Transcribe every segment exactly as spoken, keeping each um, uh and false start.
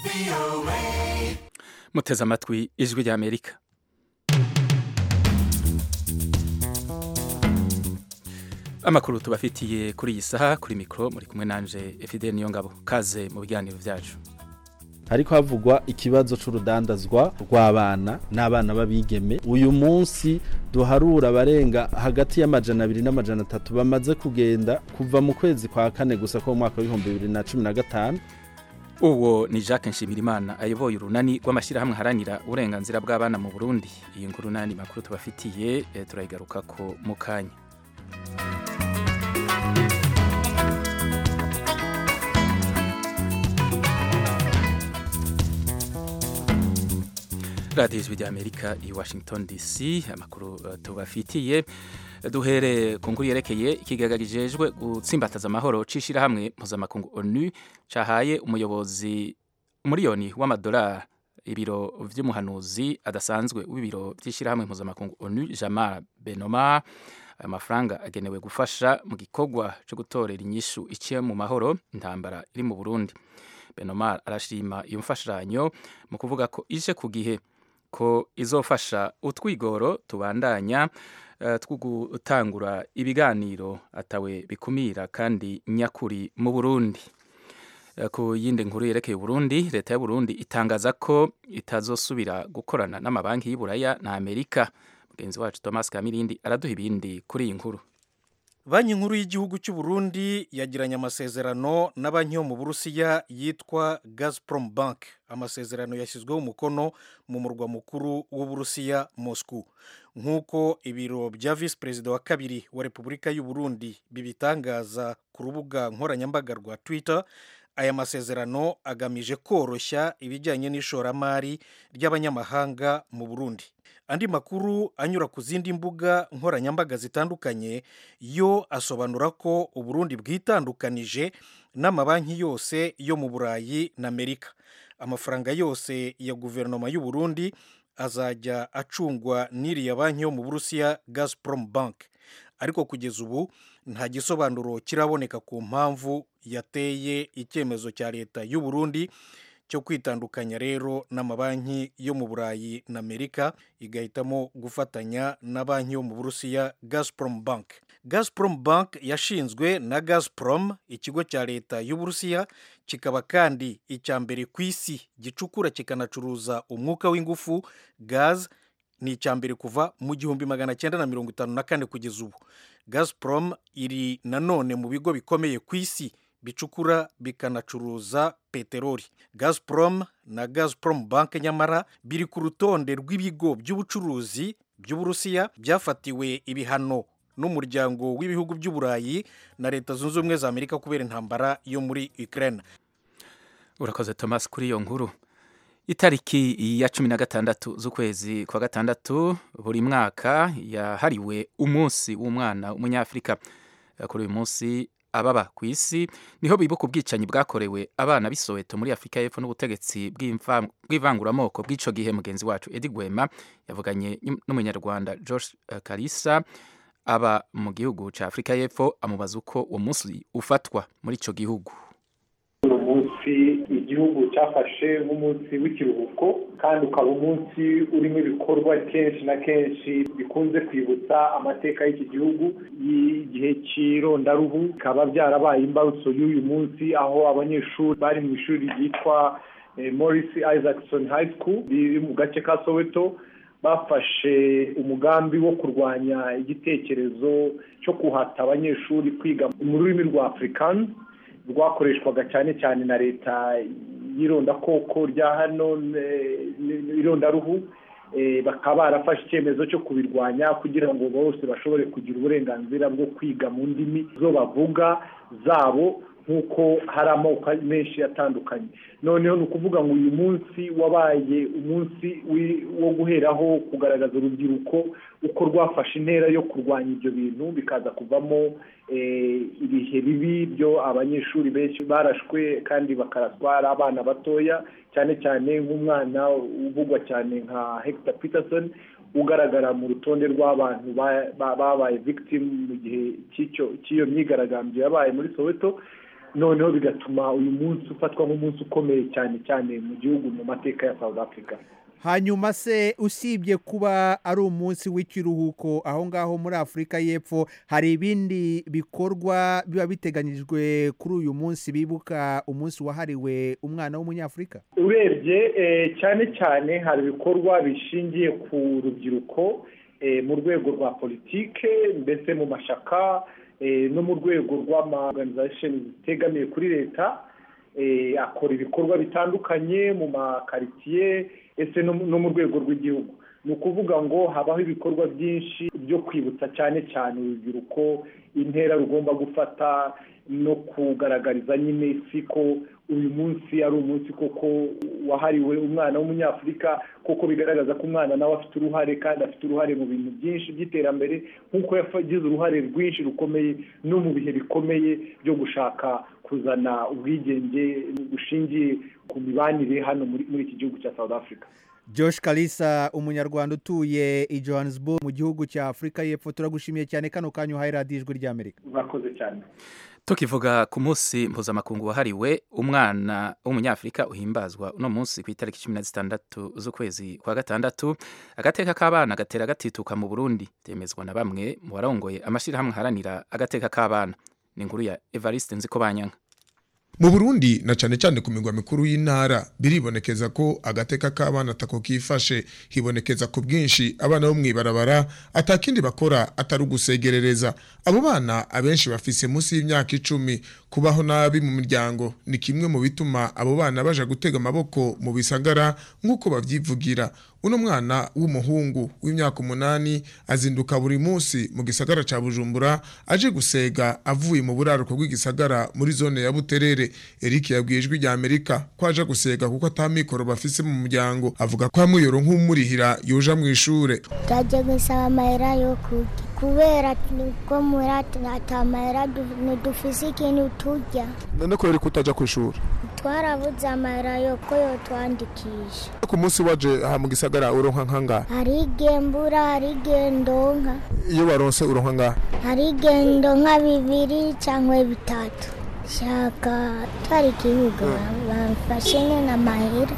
muteze amatwi ijwi rya Amerika. Amakuru tubafitiye kuri iyi saha kuri mikro muri kumwe nanje Fidel Niyongabo. Kaze mu biganiro vyacu. Hariko havugwa ikibazo c'urudandazwa rw'abana n'abana babigeme. Uyu munsi duharura abarenga hagati y'amajana abiri n'amajana atatu bamaze kugenda kuva mu kwezi kwa kane gusa ko mu mwaka w'ibihumbi bibiri na cumi na gatanu. Uwo ni Jacques Nshimirimana ayoboye urunani rw'amashirahamwe haranira uburenganzira bw'abana mu Burundi. Iyi nkuru nani makuru tubafitiye e, turayigaruka ko mu kanya. Radio Ijwi rya Amerika i Washington D C. Amakuru uh, tubafitiye duhere ku nkuru yerekeye ikigaga gijejwe gutsimbataza amahoro cishira hamwe mpuzamakungu ONU cahaye umuyobozi umuriyoni w'amadolari ibiro vy'umuhanuzi adasanzwe w'ibiro vy'ishira hamwe mpuzamakungu ONU Jamal Benoma. Amafaranga agenewe gufasha mu gikorwa cyo gutorera inyishu iciye mu mahoro intambara iri mu Burundi. Benoma arashima iyo mfashanyo mu kuvuga ko ije ku gihe ko izofasha utwigoro tubandanya uh, twugutangura ibiganiro atawe bikumira kandi nyakuri mu Burundi. Uh, ku yindi nkuru yerekeye Burundi, leta ya Burundi itangaza ko itazosubira gukorana n'amabanki y'Iburaya na Amerika. Mugenzi wacu Thomas Kamirindi araduha ibindi kuri iyi nkuru. Banki nkuru y'igihugu cy'u Burundi yagiranye amasezerano na banki yo mu Burusiya yitwa Gazprom Bank. Amasezerano yashyizweho umukono mu murwa mukuru w'u Burusiya Moscow. Nk'uko ibiro bya Vice President wa kabiri wa Repubulika y'u Burundi bibitangaza ku rubuga nkoranyambaga rwa Twitter, aya masezerano agamije koroshya ibijyanye n'ishoramari ry'abanyamahanga mu Burundi. Andi makuru anyura ku zindi mbuga nkoranyambaga zitandukanye yo asobanura ko Uburundi bwitandukanije n'amabanki yose yo mu Burayi na Amerika. Amafaranga yose ya guverinoma y'u Burundi azajya acungwa n'iriya banki yo mu Burusiya Gazprom Bank. Ariko kugeza ubu nta gisobanuro kiraboneka ku mpamvu yateye icyemezo cya leta y'u Burundi cyo kwitandukanya rero n'amabanki yo mu Burayi na Amerika igahitamo gufatanya na banki yo mu Burusiya Gazprom Bank. Gazprom Bank yashinzwe na Gazprom, ikigo cya leta y'u Burusiya, kikaba kandi icya mbere ku isi gicukura kikanacuruza umwuka w'ingufu gaz. Ni icya mbere kuva mu gihumbi magana cyenda na mirongo itanu na kane kugeza ubu. Gazprom iri nanone mu bigo bikomeye ku isi bicukura bikanacuruza peteroli. Gazprom na Gazprom Bank nyamara biri ku rutonde rw'ibigo by'ubucuruzi by'Uburusiya byafatiwe ibihano n'umuryango w'ibihugu by'Uburayi na leta zunze ubumwe za Amerika kubera intambara yo muri Ukraine. Urakoze Thomas kuri iyo nkuru. Itariki ya cumi na gatandatu z'ukwezi kwa gatandatu buri mwaka yahariwe umunsi w'umwana w'umunyafrika. Kuri uyu munsi ababa ku isi niho bibuka ubwicanyi bwakorewe abana b'Isoweto muri Afrika y'Epfo n'ubutegetsi bw'ivanguramoko bw'ico gihe. Mugenzi wacu Edi Gwema yavuganye n'umunyarwanda George Kalisa aba mu gihugu ca Afrika y'Epfo amubaza uko uwo munsi ufatwa muri ico gihugu. Umunsi igihugu cyafashe nk'umunsi w'ikiruhuko kandi ukaba umunsi urimo ibikorwa kenshi na kenshi bikunze kwibutsa amateka y'iki gihugu y'igihe cy'irondaruhu. Bikaba byarabaye imbarutso y'uyu munsi aho abanyeshuri bari mu ishuri ryitwa eh, Morris Isaacson High School riri mu gace ka Soweto bafashe umugambi wo kurwanya igitekerezo cyo kuhata abanyeshuri kwiga mu rurimi rwa Afrikaans rwakoreshwaga cyane cyane na leta y'irondakoko rya hano irondaruhu. Bakaba barafashe icyemezo cyo kubirwanya kugira ngo bose bashobore kugira uburenganzira bwo kwiga mu ndimi zo bavuga zabo nk'uko hari amoko menshi atandukanye. Noneho ni ukuvuga ngo uyu munsi wabaye umunsi wo guheraho kugaragaza urubyiruko uko rwafashe intera yo kurwanya ibyo bintu bikaza kuvamo ibihe bibi byo abanyeshuri benshi barashwe kandi bakaraswa ari abana batoya, cyane cyane nk'umwana uvugwa cyane nka Hector Peterson ugaragara mu rutonde rw'abantu babaye victim mu gihe cy'icyo cy'iyo myigaragambyo yabaye muri Soweto. noneho bigatuma uyu munsi ufatwa nk'umunsi ukomeye cyane cyane mu gihugu mu mateka ya South Africa. Hanyuma se usibye kuba ari umunsi w'ikiruhuko aho ngaho muri Afurika y'Epfo, hari ibindi bikorwa biba biteganyijwe kuri uyu munsi bibuka umunsi wahariwe umwana w'umunyafurika? Urebye cyane cyane hari ibikorwa bishingiye ku rubyiruko mu rwego rwa politike ndetse mu mashaka no mu rwego rw'ama-organization zitegamiye kuri leta, akora ibikorwa bitandukanye mu makaritiye ese no mu rwego rw'igihugu. Ni ukuvuga ngo habaho ibikorwa byinshi byo kwibutsa cyane cyane urubyiruko intera rugomba gufata no kugaragariza nyine isi ko uyu munsi ari umunsi koko wahariwe umwana w'umunyafurika, koko bigaragaza ko umwana nawe afite uruhare kandi afite uruhare mu bintu byinshi by'iterambere nk'uko yagize uruhare rwinshi rukomeye no mu bihe bikomeye byo gushaka kuzana ubwigenge bushingiye ku mibanire hano muri iki gihugu cya South Africa. Josh Kalisa, umunyarwanda utuye i Johannesburg mu gihugu cya Afurika y'Epfo, turagushimiye cyane kano kanyu uhaye radiyo Ijwi ry'Amerika. Murakoze cyane. Tukivuga ku munsi mpuzamakungu wahariwe umwana w'umunyafurika uhimbazwa uno munsi ku itariki cumi na zitandatu z'ukwezi kwa gatandatu, agateka k'abana gatera gatituka mu Burundi, temezwa na bamwe mu barongoye amashirahamwe haranira agateka k'abana. Ni inkuru ya Evariste Nzikobanyanka. Mu Burundi na cyane cyane ku migwa mikuru y'intara biribonekeza ko agateka k'abana tako kifashe, hibonekeza ku bwinshi abana bo mwibarabara atakindi bakora atari gusegerereza. Abo bana abenshi bafise munsi y'imyaka icumi. Kubaho nabi mu miryango ni kimwe mu bituma abo bana baje gutega amaboko mu bisagara nk'uko bavyivugira. Uno mwana w'umuhungu w'imyaka umunani azinduka buri munsi mu gisagara ca Bujumbura aje gusega avuye mu buraruko bw'igisagara muri zone ya Buterere. Eric yabwiye Ijwi ry'Amerika ko aje gusega kuko atamikoro bafise mu muryango, avuga ko amuyoro nk'umurihira yoja mu ishure. Taje gusaba amahera yo kurya kubera ko murata atamahera dufise ikintu turya. None ko Eric utaja ku ishure? Twarabuze amahera yo ko yo twandikisha. Ku munsi waje aha mu gisagara uronka nkanga? Hari gembura, hari gendonka. Iyo waronse uronka nga? Hari gendonka bibiri cyangwa bitatu. Shaka twari kibuga bamfashe na mahera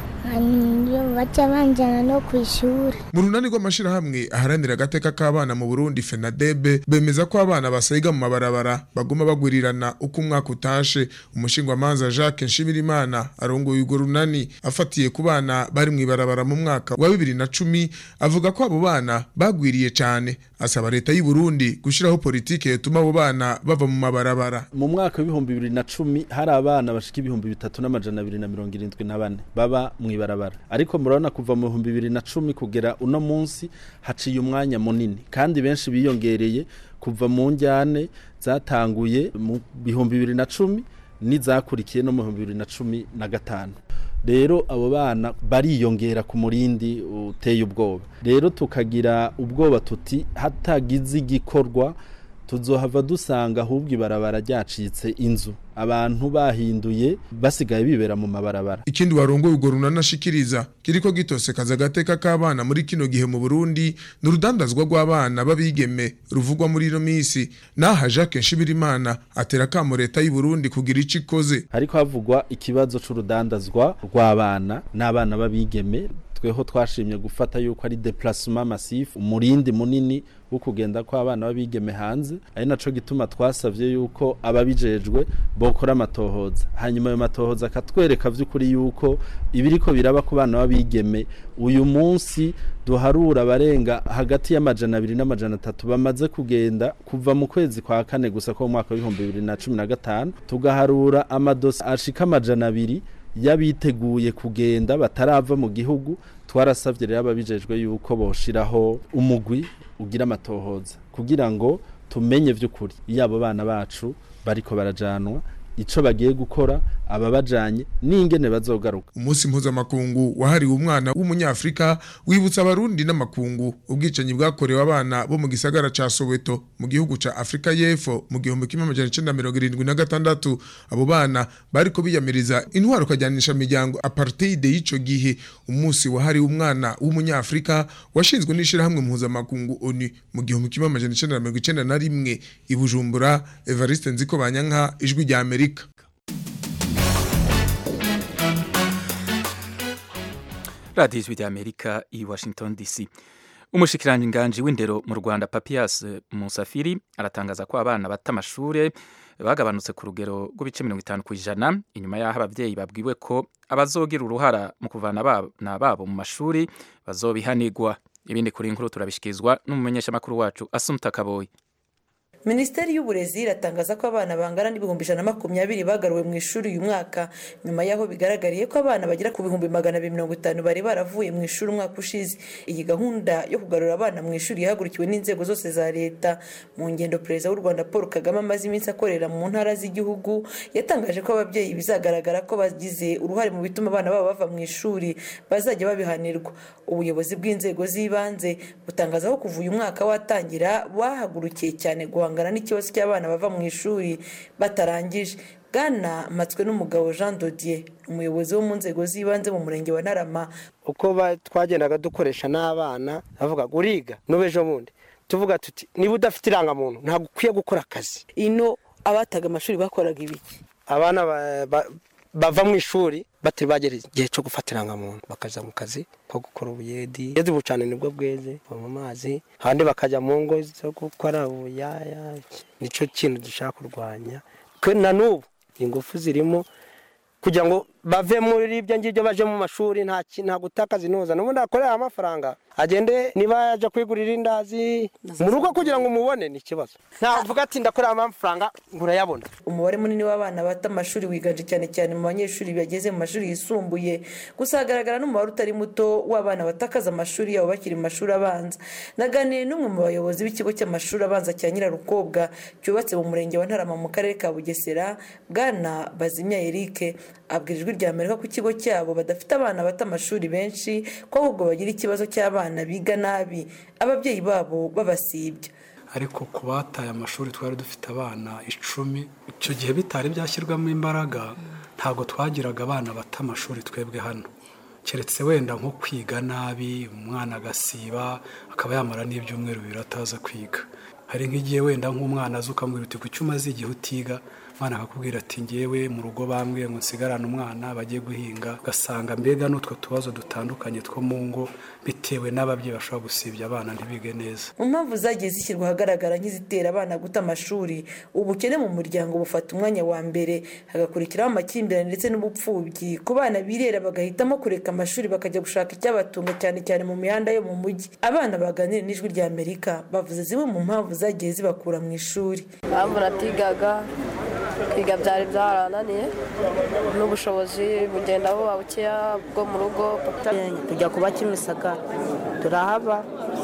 anyo bacha banjana no kwishura. Mu runani rw'amashirahamwe aharanira agateka k'abana mu Burundi FENADEB bemeza ko abana basaiga mu mabarabara baguma bagwirirana uko umwaka utashe. Umushingwa manza Jacques Nshibirimana arongoye urwo runani afatiye ku bana bari mu ibarabara mu mwaka wa bibiri na cumi avuga ko abo bana bagwiriye cyane, asaba leta y'u Burundi gushiraho politike yatuma abo bana bava mu mabarabara. Mu mwaka w'ibihumbi bibiri na cumi hari abana bashika ibihumbi bitatu n'amajana abiri na mirongo irindwi na bane baba mu ibarabara, ariko murabona kuva mu bihumbi bibiri na cumi kugera uno munsi haciye umwanya munini kandi benshi biyongereye kuva mu njyane zatanguye mu bihumbi bibiri na cumi n'izakurikiye no mu bihumbi bibiri na cumi na gatanu. Rero abo bana bariyongera ku murindi uteye ubwoba. Rero tukagira ubwoba tuti hatagize igikorwa tuzohava dusanga ahubwo ibarabara ryacitse inzu, abantu bahinduye basigaye bibera mu mabarabara. Ikindi warongoye urwo runanashikiriza kiriko gitosekaza agateka k'abana muri kino gihe mu Burundi n'urudandazwa rw'abana babigeme ruvugwa muri ino misi. Naha Jacques Nshibirimana atera kamo leta y'u Burundi kugira ico ikoze. Ariko havugwa ikibazo c'urudandazwa rw'abana n'abana babigeme, tweho twashimye gufata yuko ari déplacement massif, umurindi munini wo kugenda kwa abana babigeme hanze, ari naco gituma twasavye yuko ababijejwe bokora amatohoza, hanyuma ayo matohoza akatwereka vy'ukuri yuko ibiriko biraba ku bana babigeme uyu munsi duharura barenga hagati y'amajana abiri n'amajana atatu bamaze kugenda kuva mu kwezi kwa kane gusa ko mu mwaka w'ibihumbi bibiri na cumi na gatanu, tugaharura amadosi ashika amajana abiri yabiteguye kugenda batarava mu gihugu. Twarasavye rero ababijejwe yuko boshiraho umugwi ugira amatohoza kugira ngo tumenye vy'ukuri iyabo bana bacu bariko barajanwa, ico bagiye gukora, ababajanye n'ingene bazogaruka. Umunsi mpuzamakungu wahariwe umwana w'umunyafrika wibutsa abarundi n'amakungu ubwicanyi bwakorewe abana bo mu gisagara ca Soweto mu gihugu ca Afrika y'Epfo mu gihumbi kimwe amajana icenda mirongo irindwi na gatandatu. Abo bana bariko biyamiriza intwaro kajyanisha miryango apartheid y'ico gihe. Umunsi wahariwe umwana w'umunyafrika washinzwe n'ishirahamwe mpuzamakungu ONU mu gihumbi kimwe amajana icenda mirongo icenda na rimwe i Bujumbura. Evariste Nzikobanyanka, Ijwi ry'Amerika. radiyo ijwi ry'Amerika i Washington D C. Umushikiranganji w'indero mu Rwanda Papias Musafiri aratangaza ko abana bata amashure bagabanutse ku rugero rw'ibice mirongo itanu ku ijana inyuma y'aho abavyeyi babwiwe ko abazogira uruhara mu kuvana abana babo mu mashuri bazobihanirwa. Ibindi kuri inkuru turabishikizwa n'umumenyeshamakuru wacu Asumta Kaboyi. Minisiteri y'uburezi iratangaza ko abana bangana n'ibihumbi ijana na makumyabiri bagaruwe mu ishuri uyu mwaka nyuma y'aho bigaragariye ko abana bagera ku bihumbi magana abiri mirongo itanu bari baravuye mu ishuri umwaka ushize. Iyi gahunda yo kugarura abana mu ishuri yahagurukiwe n'inzego zose za leta. Mu ngendo Perezida w'u Rwanda Paul Kagame amaze iminsi akorera mu ntara z'igihugu yatangaje ko ababyeyi bizagaragara ko bagize uruhare mu bituma abana babo bava mu ishuri bazajya babihanirwa. Ubuyobozi bw'inzego z'ibanze butangaza ko kuva uyu mwaka watangira bahagurukiye cyane guhangana n'ikibazo cy'abana bava mu ishuri batarangije. Bwana Matswe n'umugabo Jean Dodier, umuyobozi wo mu nzego z'ibanze mu murenge wa Ntarama, uko twagendaga dukoresha n'abana avuga uriga n'ubejo bundi tuvuga tuti niba udafite irangamuntu ntabwo ukwiye gukora akazi. Ino abataga amashuri bakoraga ibiki? Abana bava mu ishuri batari bagera igihe cyo gufata irangamuntu bakaja mu kazi ko gukora ubuyedi yedi bucane nibwo bweze mu mazi handi bakajya mu ngo zo gukora ubuyaya. Nico kintu dushaka kurwanya ko na nubu ingufu zirimo kugira ngo bave muri ibyo ngibyo baje mu mashuri nta nta gutakaza inoza n'ubundi akorera amafaranga agende niba yaje kwigurira indazi mu rugo kugira ngo umubone ni kibazo. Ntavuga ati ndakorera amafaranga ngurayabona. Umubare munini w'abana bata amashuri wiganje cyane cyane mu banyeshuri bageze mu mashuri yisumbuye, gusa hagaragara n'umubare utari muto w'abana batakaza amashuri yabo bakiri mu mashuri abanza. Naganiriye n'umwe mu bayobozi b'ikigo cy'amashuri abanza cya Nyirarukobwa cyubatse mu murenge wa Ntarama mu karere ka Bugesera, Bwana Bazimya Eric, abwirijwe rya Amerika ku kigo cyabo badafite abana bata amashuri benshi ko ahubwo bagira ikibazo cy'abana biga nabi ababyeyi babo babasibye. Ariko ku bataye amashuri twari dufite abana icumi, icyo gihe bitari byashyirwamo imbaraga ntabwo twagiraga abana bata amashuri twebwe hano, keretse wenda nko kwiga nabi umwana agasiba akaba yamara n'ibyumweru bibiri ataza kwiga. Hari nk'igihe wenda nk'umwana aza ukamubwira uti ku cyuma z'igihe utiga, mwana akakubwira ati ngewe mu rugo bambwiye ngo nsigarane umwana bagiye guhinga, ugasanga mbega n'utwo tubazo dutandukanye two mu ngo bitewe n'ababyeyi bashobora gusibya abana ntibige neza. Mu mpamvu zagiye zishyirwa ahagaragara nk'izitera abana guta amashuri, ubukene mu muryango bufata umwanya wa mbere, hagakurikiraho amakimbirane ndetse n'ubupfubyi ku bana birera bagahitamo kureka amashuri bakajya gushaka icyabatunga cyane cyane mu mihanda yo mu mujyi. Abana baganira n'Ijwi rya Amerika bavuze zimwe mu mpamvu zagiye zibakura mu ishuri. Bamuratigaga kwiga byari byarananiye n'ubushobozi bugenda buba bukeya bwo mu rugo. Tujya kuba Kimisagara turahaba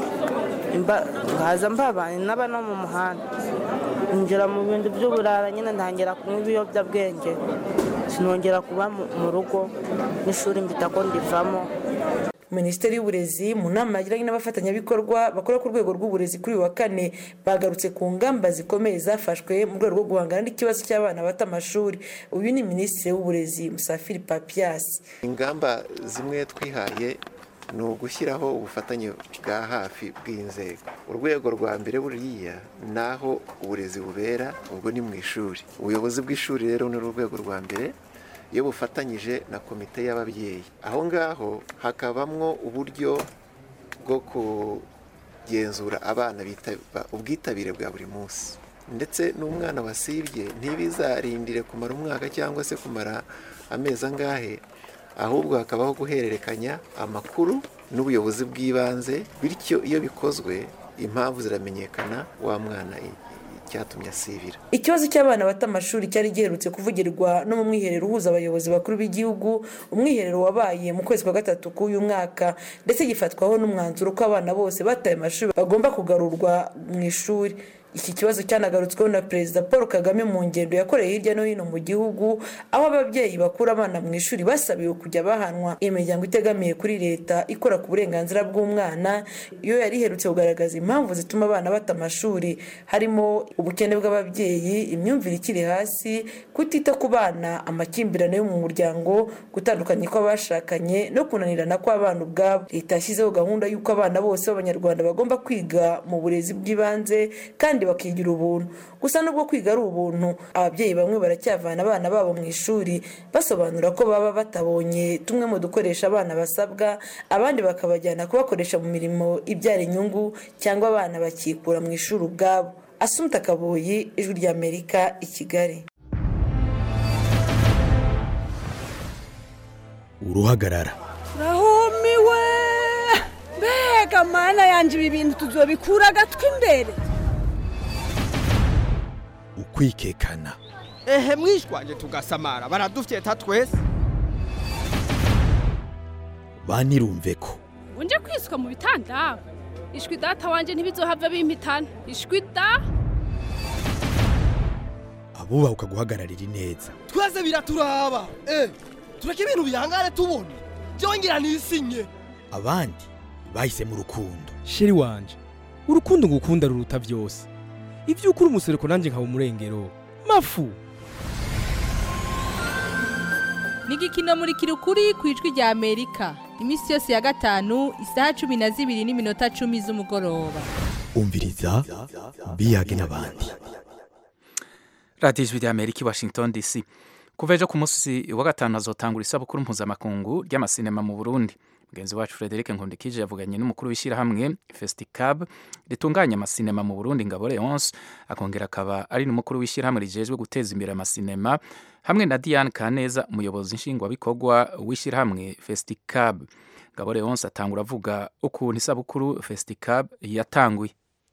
ngaza mbabanye n'aba no mu muhanda njira mu bintu by'uburara nyine ntangira kunywa ibiyobyabwenge sinongera kuba mu rugo n'ishuri mbita ko ndivamo. Minisiteri y'uburezi mu nama yagiranye n'abafatanyabikorwa bakora ku rwego rw'uburezi kuri wa kane bagarutse ku ngamba zikomeye zafashwe mu rwego rwo guhangana n'ikibazo cy'abana bata amashuri. Uyu ni Minisitiri w'uburezi Musafiri Papias. Ingamba zimwe twihaye ni ugushyiraho ubufatanye bwa hafi bw'inzego. Urwego rwa mbere buriya naho uburezi bubera ubwo ni mu ishuri. Ubuyobozi bw'ishuri rero ni urwego rwa mbere iyo bufatanyije na komite y'ababyeyi. Aho ngaho hakabamwo uburyo bwo kugenzura abana bitaba ubwitabire bwa buri munsi, ndetse n'umwana wasibye ntibizarindire kumara umwaka cyangwa se kumara amezi angahe, ahubwo hakabaho guhererekanya amakuru n'ubuyobozi bw'ibanze, bityo iyo bikozwe impamvu ziramenyekana wa mwana cyatumye asibira. Ikibazo cy'abana bata amashuri cyari giherutse kuvugirwa no mu mwiherero uhuza abayobozi bakuru b'igihugu, umwiherero wabaye mu kwezi kwa gatatu k'uyu mwaka, ndetse gifatwaho n'umwanzuro ko abana bose bataye amashuri bagomba kugarurwa mu ishuri. Iki kibazo cyanagarutsweho na Perezida Paul Kagame mu ngendo yakoreye hirya no hino mu gihugu, aho ababyeyi bakura abana mu ishuri basabiwe kujya bahanwa. Imiryango itegamiye kuri leta ikora ku burenganzira bw'umwana iyo yari iherutse kugaragaza impamvu zituma abana bata amashuri, harimo ubukene bw'ababyeyi, imyumvire ikiri hasi, kutita ku bana, amakimbirane yo mu muryango, gutandukanye kw'abashakanye no kunanirana kw'abana ubwabo. Leta yashyizeho gahunda y'uko abana bose b'Abanyarwanda bagomba kwiga mu burezi bw'ibanze kandi abandi bakigira ubuntu. Gusa nubwo kwiga ari ubuntu, ababyeyi bamwe baracyavana abana babo mu ishuri basobanura ko baba batabonye tumwe mu dukoresha abana basabwa, abandi bakabajyana kubakoresha mu mirimo ibyara inyungu cyangwa abana bakikura mu ishuri ubwabo. Asumta Kaboyi, Ijwi ry'Amerika, i Kigali. Uruhagarara rahumiwe mbega mana yanje ibi bintu tuzobikura agatwi imbere. ukwikekana ehe mwishwanje tugasamara baradufyeta twese. banirumve ko unje kwiswa mu bitanda ishwi data wanje ntibizohava bimpitana ishwi da abubaha ukaguhagararira neza. Twese biraturaba eh tureke ibintu bihangare tubone byongera nisinye. Abandi bahise mu rukundo. Sheri wanje urukundo ngukunda ruruta byose. Ivyo ukuri umusereko nanje nkaba umurengero mafu. Nigikino muri kirukuri kwijwi rya Amerika. Imisi yose ya gatanu isaha cumi na zibiri n'iminota cumi z'umugoroba. Umviriza biyage n'abandi. Radio Ijwi ry'Amerika, Washington D C. Kuva ejo ku munsi wa gatanu hazotangura isabukuru mpuzamakungu ry'amasinema mu Burundi. Mugenzi wacu Frederic Nkundikije yavuganye n'umukuru w'ishyirahamwe Festicab ritunganya amasinema mu Burundi Ngabo Leonce, akongera akaba ari n'umukuru w'ishyirahamwe rijejwe guteza imbere amasinema, hamwe na Diane Kaneza, umuyobozi nshingwabikorwa w'ishyirahamwe Festicab. Ngabo Leonce atangura avuga ukuntu isabukuru Festicab yatanguye.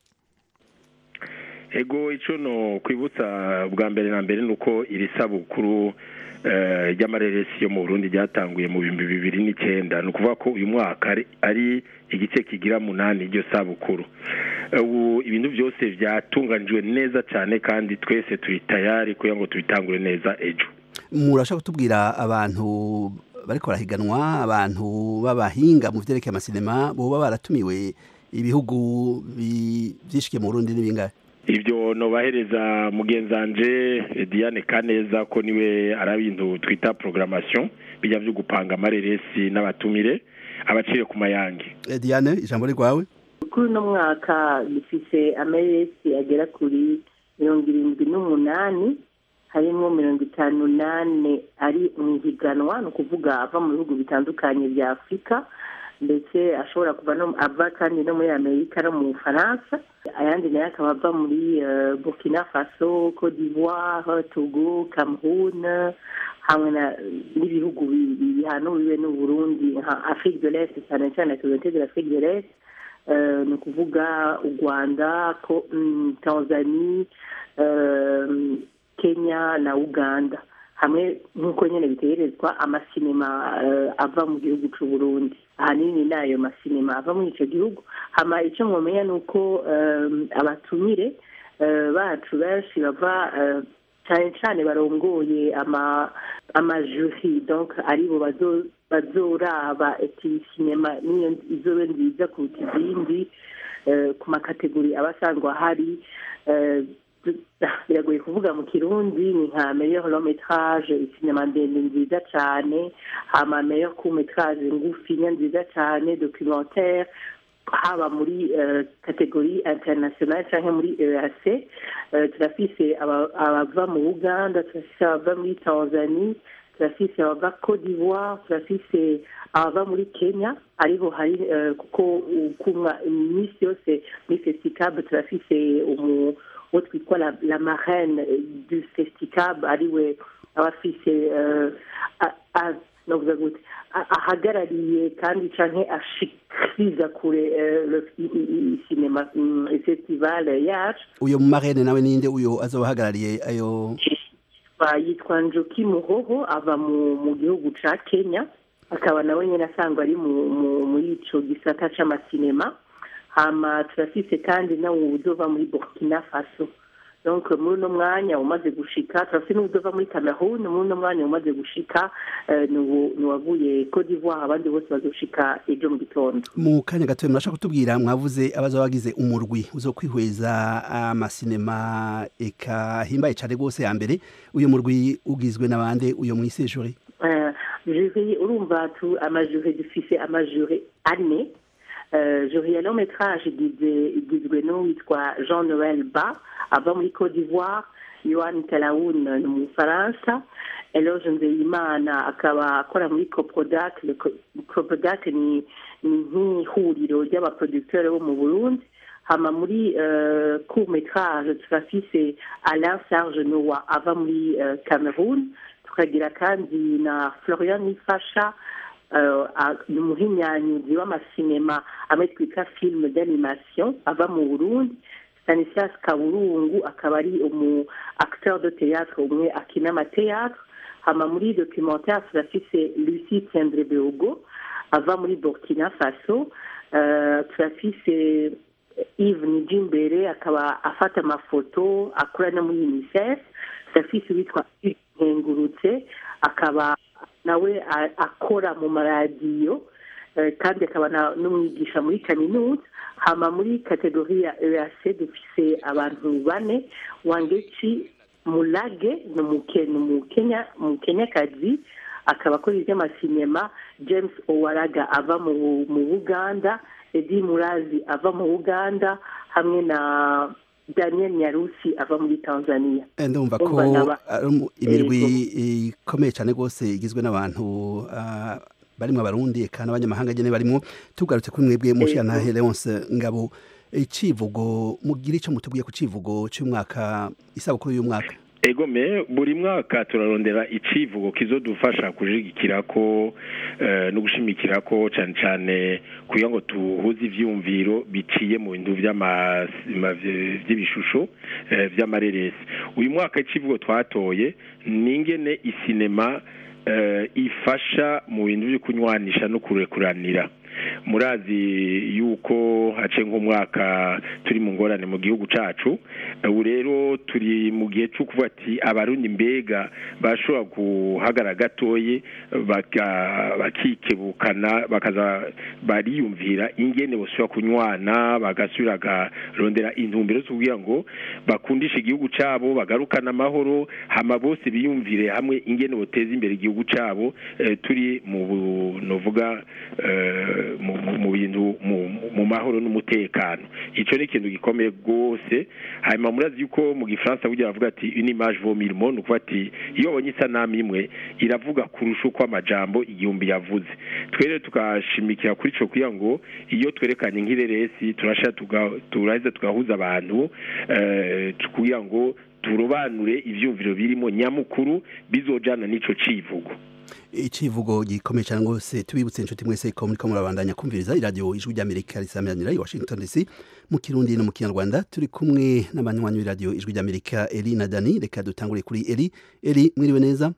Ego ico no kwibutsa bwa mbere na mbere nuko iri sabukuru ry'amareresi yo mu Burundi ryatanguye mu bihumbi bibiri n'icyenda. Ni ukuvuga ko uyu mwaka ari igice kigira munani iryo sabukuru. Ubu ibintu byose byatunganijwe neza cyane kandi twese turi tayari kugira ngo tubitangure neza ejo. Murashaka kutubwira abantu bariko barahiganwa, abantu b'abahinga mu vyerekeye amasinema boba baratumiwe ibihugu byishike mu Burundi n'ibingahe? Ibyo no bahereza mugenzanje Diane Kaneza ko niwe arabintu twita programmation bijya byo gupanga amareresi n'abatumire abacire ku mayange. Diane, ijambo rigwawe. Kuri no mwaka dufise amareresi agera kuri mirongo irindwi n'umunani, harimo mirongo itanu nane ari mu higanwa, no kuvuga ava mu bihugu bitandukanye bya Afrika, ndetse ashobora kuva no ava kandi no muri Amerika no mu Faransa. Ayandi nayo akaba ava muri uh, Burkina Faso, Côte d'Ivoire, Togo, Cameroun, hamwe n'ibihugu bihanuriwe n'u Burundi nka Afrique de l'Est, cyane cyane communauté de l'Afrique de l'Est, uh, ni ukuvuga u Rwanda, um, Tanzania, uh, Kenya na Uganda, hamwe nk'uko nyine bitegerezwa amasinema uh, ava mu gihugu cy'u Burundi. Ahanini nayo masinema ava muri icyo gihugu. Hama icyo mwomenya ni uko um, abatumire uh, bacu benshi bava uh, cyane cyane barongoye ama amajuri, donc aribo bazo bazoraba eti sinema niyo izobe nziza kuruta izindi uh, ku makategori abasanzwe ahari. uh, biragoye kuvuga mu kirundi, ni nka meilleur long métrage, isinema ndende nziza cyane, hama meilleur court métrage ngufi nziza cyane, documentaire, haba muri uh, kategori international cyangwa muri E A C. Uh, turafise abava mu Uganda, turafise abava muri Tanzania, turafise abava Côte d'Ivoire, turafise abava muri Kenya, ariho hari uh, kuko kumwa imisi yose muri Festicab turafise umu what we call la, la marraine du Festicab, ariwe abafise uh, a, a, no gute ahagarariye kandi canke ashikiriza kure le cinéma festival yacu. Uyo mu marraine nawe ninde uyo azobahagarariye ayo? Yitwa Njoki Muhoho, ava mu mu gihugu ca Kenya, akaba nawe nyene asangwa ari mu muri ico gisata c'amasinema. Hama turafise kandi nawe udova muri Burkina Faso. Donc muri no mwanya umaze gushika, turafise n'udova muri Cameroun, muri no mwanya umaze gushika no wavuye Côte d'Ivoire, abandi bose bazoshika ejo mu gitondo. Mu kanya gato murashaka kutubwira mwavuze abazo bagize umurwi uzokwihweza amasinema eka himbaye cyane gose ya mbere. Uyo murwi ugizwe nabande uyo mwise juri? Euh jury urumva tu amajuri dufise amajuri ane. juriya long metrage igizwe n'uwitwa Jean Noel Ba ava muri Côte d'Ivoire, Yohan Talaoun ni umufaransa, Eloge Nzeyimana akaba akora muri Coprodac. Coprodac ni nk'ihuriro ry'abaproducteurs bo mu Burundi. Hama muri court metrage turafise Alain Serge Noah ava muri Cameroun, tukagira kandi na Florian Nifasha ni umuhinyanyuzi w'amasinema amwe twita film d'animation ava mu Burundi. Stanislas Kaburungu akaba ari umu acteur de théâtre umwe akina amateatre. Hama muri documentaire turafise Lucie Tiendre Beogo ava muri Burkina Faso. Turafise Yves Nijimbere akaba afata amafoto akora no muri UNICEF. Turafise witwa Nkengurutse akaba nawe akora mu maradiyo kandi akaba n'umwigisha muri kaminuza. Hama muri kategori ya E A C dufise abantu bane, Wangechi Mulage ni umukenya umukenyakazi akaba akora iby'amasinema, James Owaraga ava mu Buganda, Edi Murazi ava mu Uganda hamwe na Daniel Nyarusi ava muri Tanzania. Ndumva ko imirwi ikomeye cyane rwose igizwe n'abantu barimo abarundi kandi abanyamahanga nyene barimo. Tugarutse kuri mwebwe mushana Leonce Ngabo, icivugo mugira ico mutubwiye ku civugo cy'umwaka isabukuru y'umwaka. Egome buri mwaka turarondera icivugo kizodufasha kujigikira ko uh, no gushimikira ko cyane cyane kugira ngo tuhuze ivyumviro biciye mu bintu vy'ama vy'ibishusho uh, vy'amareresi. Uyu mwaka icivugo twatoye ningene isinema uh, ifasha mu bintu byo kunywanisha no kurekuranira. Murazi yuko hace nk'umwaka turi mu ngorane mu gihugu cacu, ubu rero turi mu gihe cyo kuvuga ati abarundi mbega bashobora guhagara gatoye bakikebukana bakaza bariyumvira ingene bosubira kunywana bagasubira garondera intumbero zo kugira ngo bakundishe igihugu cabo bagarukana amahoro, hama bose biyumvire hamwe ingene boteza imbere igihugu cabo. Eh, turi mu novuga eh, mu bintu mu mahoro n'umutekano. Ico ni ikintu gikomeye gose. Hanyuma murazi yuko mu Gifaransa bugira bavuga ati une image vaut mille mots, nuko ati iyo bonye isanamu imwe iravuga kurusha uko amajambo igihumbi yavuze. Twere tukashimikira kuri ico kugira ngo iyo twerekanye nk'ireresi turasha turaheza tugahuza abantu eh kugira ngo turobanure ivyumviro birimo nyamukuru bizojana n'ico civugo. Icivugo gikomeye cyane rwose. Tubibutse inshuti mwese ko muri ko murabandanya kumviriza iradio Ijwi ry'Amerika risameranira i Washington D C mu Kirundi no mu Kinyarwanda. Turi kumwe n'abanywanyi b'iradio Ijwi ry'Amerika Eli na Dani. Reka dutangure kuri Eli. Eli, mwiriwe neza?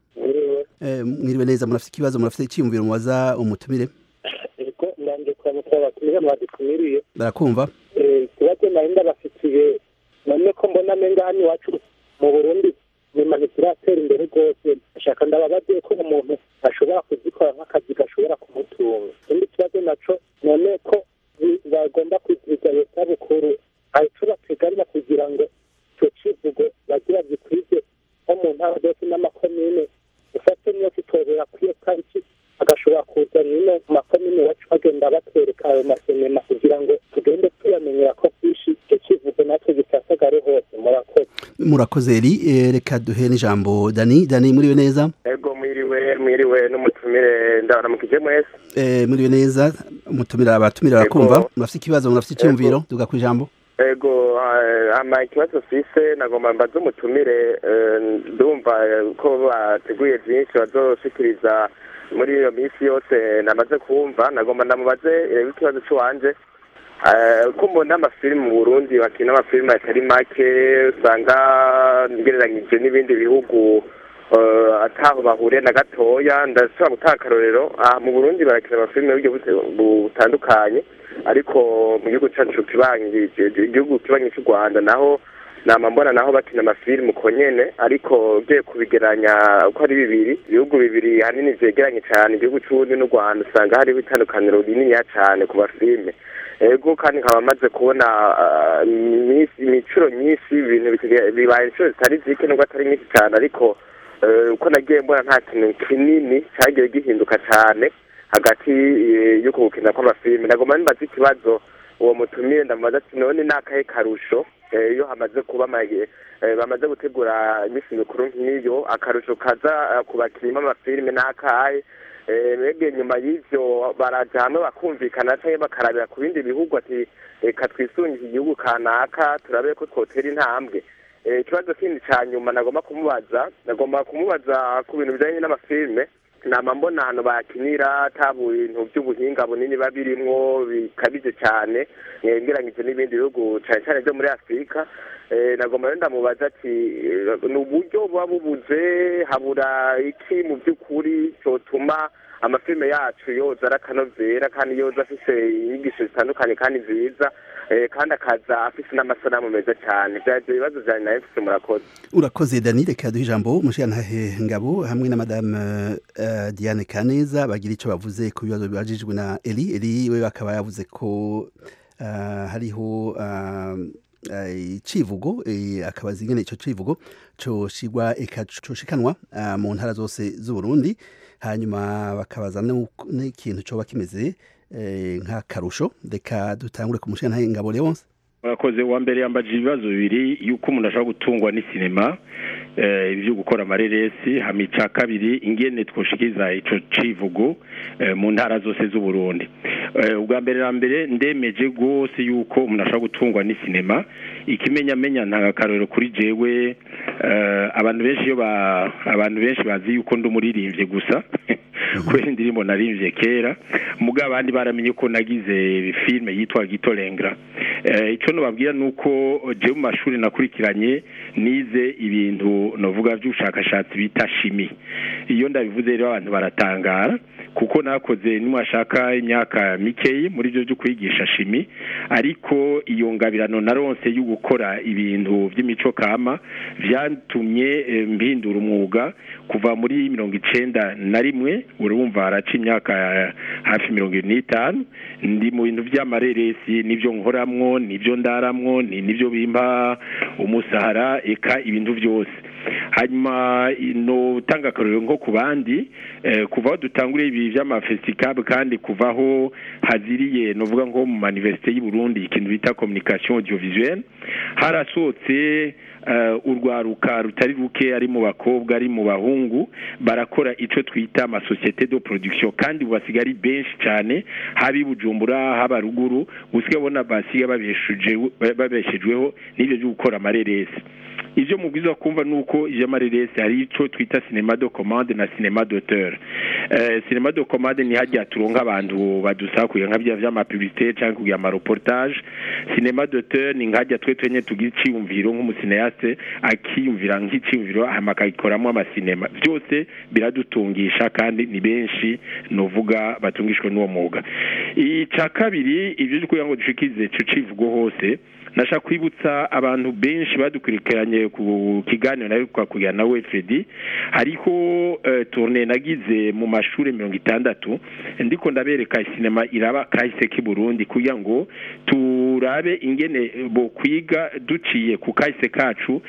Eh, mwiriwe neza. Murafite ikibazo, murafite icyumviro mubaza umutumire? Eko ndanje kwa mutaba kumira mwadukumiriye. Barakumva? Eh, kibazo narinda bafitiye none ko mbona menga hani wacu mu Burundi ni manipulateur imbere rwose. Ashaka ndababaze ko umuntu ashobora kuzikora nk'akazi gashobora kumutunga. Indi kibazo naco none ko bagomba kwitiriza iyo sabukuru aho bateganya kugira ngo icyo kivugo bagira gikwize nko mu ntara zose n'amakomine ufate niyo kitobera kwiyo tariki agashobora kuza nyine mu makomine wacu bagenda batwereka ayo masinema kugira ngo tugende tuyamenyera ko byinshi icyo kivugo natwe gisasagare hose. Murakoze. Murakoze Eli. E, reka duhe n'ijambo Dani. Dani, muriwe neza? Ego mwiriwe mwiriwe n'umutumire ndaramukije mwese. Eh, muriwe neza. Umutumire abatumire barakumva. Murafite ikibazo, murafite icyumviro, duga ku ijambo. Ego ama ikibazo fise nagomba mbaza umutumire ndumva ko bateguye byinshi bazoshikiriza muri iyo minsi yose namaze kumva. Nagomba ndamubaze ikibazo cy'uwanje ko mbona amafilime mu Burundi bakina amafilime atari make usanga ngereranyije n'ibindi bihugu ataho bahure na gatoya. Ndashobora gutanga akarorero mu Burundi barakina amafilime y'uburyo butandukanye, ariko mu gihugu cyacu kibangije igihugu kibangije cy'u Rwanda naho nama mbona naho bakina amafilime uko nyene, ariko ugiye kubigeranya uko ari bibiri ibihugu bibiri hanini vyegeranye cyane igihugu cy'Uburundi n'u Rwanda usanga hariho itandukaniro rinini cyane ku bafilime. Ego kandi nkaba maze kubona imicuro nyinshi ibintu bibaye inshuro zitari zike nubwo atari nyinshi cyane, ariko uko nagiye mbona nta kintu kinini cyagiye gihinduka cyane hagati yo gukina kw'amafilime nagomba mbaza ikibazo uwo mutumire ndamubaza ati none nakahe karusho iyo hamaze kuba bamaze gutegura iminsi mikuru nk'iyo akarusho kaza kubakirimo amafilime n'akahe mbega nyuma y'ivyo baraja hamwe bakumvikana canke bakarabira ku bindi bihugu ati reka twisunge igihugu kanaka turabe ko twotera intambwe ikibazo kindi ca nyuma nagomba kumubaza nagomba kumubaza ku bintu bijanye n'amafilime nama mbona ahantu bakinira ata bintu by'ubuhinga bunini biba birimwo bikabije cyane ngereranyije n'ibindi bihugu cyane cyane byo muri afurika nagomba rero ndamubaza ati ni uburyo buba bubuze habura iki mu by'ukuri cyotuma amafilime yacu yoza arakanovera kandi yoza afise inyigisho zitandukanye kandi nziza kandi akaza afise n'amasanamu meza cyane byaje ibibazo byane nawe mfise murakoze urakoze Dani reka duhe ijambo umushirantahe Ngabo hamwe na madame uh, Diane Kaneza bagira ico bavuze ku bibazo bibajijwe na Eli Eli we bakaba yavuze ko uh, hariho uh, icivugo akabaza ingene ico civugo co shigwa ekacoshikanwa mu ntara zose z'u Burundi hanyuma bakabaza n'ikintu coba kimeze nk'akarusho reka dutangure ku mushirantahe Ngabo Leonce Wakoze wa mbere yambaje ibibazo bibiri yuko umuntu ashaka gutungwa n'sinema eh ibyo gukora amareresi hamica kabiri ingene twoshikiza ico civugo eh, mu ntara zose z'u Burundi. Eh ubwa mbere na mbere ndemeje gose yuko umuntu ashaka gutungwa n'sinema ikimenya menya nta karero kuri jewe eh abantu benshi yo ba abantu benshi bazi yuko ndumuririmbye gusa kweli ndirimbo narimvye kera muga abandi baramenye ko nagize filme yitwa Gitolengra eh ico no babwira nuko je mu mashuri nakurikiranye nize ibintu novuga by'ubushakashatsi bita shimi iyo ndabivuze rero abantu baratangara kuko nakoze nimwashaka imyaka mikeyi muri byo byo kwigisha shimi ariko iyo ngabirano naronse yo gukora ibintu by'imico kama byantumye e, mpindura umwuga kuva muri mirongo icenda na rimwe urumva haraca imyaka hafi mirongo n'itanu ndi mu bintu by'amareresi nivyo nkoramwo nivyo ndaramwo nivyo bimpa umusahara eka ibintu byose hanyuma no tanga karero nko kubandi eh, kuva dutangure ibi by'amafestival kandi kuvaho haziriye novuga ngo mu université y'u Burundi ikintu bita communication audiovisuelle harasotse uh, urwaruka rutari ruke ari mu bakobwa ari mu bahungu barakora ico twita ama société de production kandi basigari benshi cyane habi Bujumbura haba ruguru usigabona basiga babeshuje babeshejweho nibyo byo gukora amareresi ivyo mubwiza kumva nuko ivyamareresi hari ico twita cinéma de commande na cinéma d'auteur eh cinéma de commande ni hajya turonka abantu badusakuye nk'abya vy'ama publicité cyangwa kugira ama reportage cinéma d'auteur ni nkajya twe twenye tugiciyumviro nk'umusineaste akiyumvira nk'iciyumviro amakaikoramo ama cinéma byose biradutungisha kandi ni benshi novuga batungishwe n'uwo mwuga ica kabiri ivyo kugira ngo dushikize ico civugo hose nasha kwibutsa abantu benshi badukurikiranye ku kiganiro nayo kwa kugira nawe Fredi ariko uh, tourner nagize mu mashure mirongo itandatu ndiko ndabereka cinema iraba kahise ki Burundi kugira ngo turabe ingene bo kwiga duciye ku kahise kacu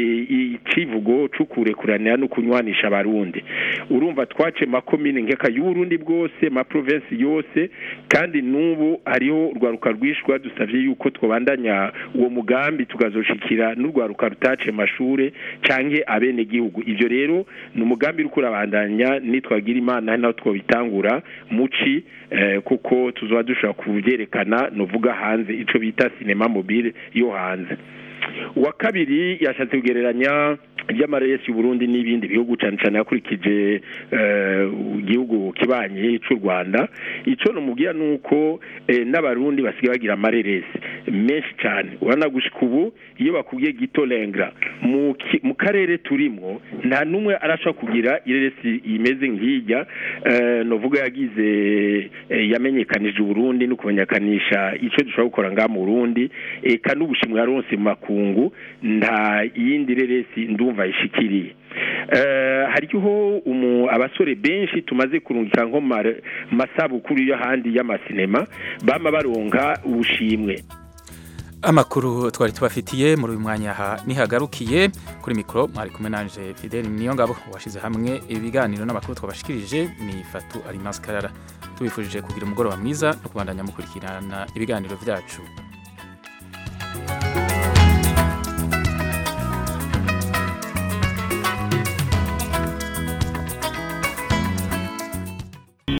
icivugo cukure kuranira no kunywanisha abarundi urumva twace makomine nkeka y'u Burundi bwose ma province yose kandi nubu hariho rwaruka rwishwa dusavye yuko twobandanya uwo mugambi tugazoshikira n'urwaruka rutace mashure canke abene gihugu ivyo rero ni umugambi uri kurabandanya nitwagira imana naho twobitangura muci eh, kuko tuzoba dushaka kuvyerekana novuga hanze ico bita cinema mobile yo hanze wa kabiri yashatse kugereranya by'amaresi y'u Burundi n'ibindi bihugu cyane cyane yakurikije igihugu kibanye cy'u Rwanda ico no mubwira nuko n'abarundi basigaye bagira amareresi menshi cyane urana gushika ubu iyo bakubwiye Gitolengra mu mu karere turimo nta numwe arasha kugira ireresi imeze nk'ijya novuga yagize yamenyekanije u Burundi no kumenyekanisha ico dushobora gukora nga mu Burundi eka n'ubushimwe yaronse mu makungu nta yindi reresi ndumva ishikiriye eh hariho umu abasore benshi tumaze kurungika nko masabukuru yo handi y'amasinema bama baronka ubushimwe amakuru twari tubafitiye muri uyu mwanya aha nihagarukiye kuri mikoro mwari kumwe nanje Fidel Niyongabo washize hamwe ibiganiro n'amakuru twabashikirije ni Fatu Alimas Karara tubifurije kugira umugoroba mwiza no kubandanya mukurikirana ibiganiro byacu